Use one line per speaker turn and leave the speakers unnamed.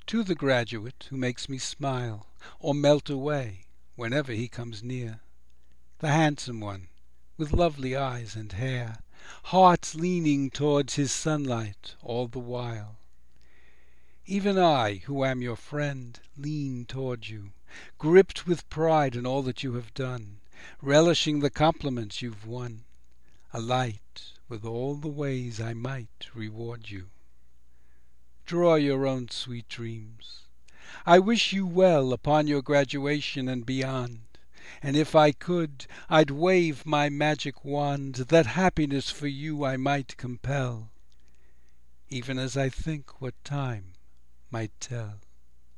To the graduate who makes me smile or melt away whenever he comes near, the handsome one with lovely eyes and hair, hearts leaning towards his sunlight all the while. Even I, who am your friend, lean towards you, gripped with pride in all that you have done, relishing the compliments you've won, alight with all the ways I might reward you. Draw your own sweet dreams. I wish you well upon your graduation and beyond, and if I could, I'd wave my magic wand that happiness for you I might compel, even as I think what time might tell.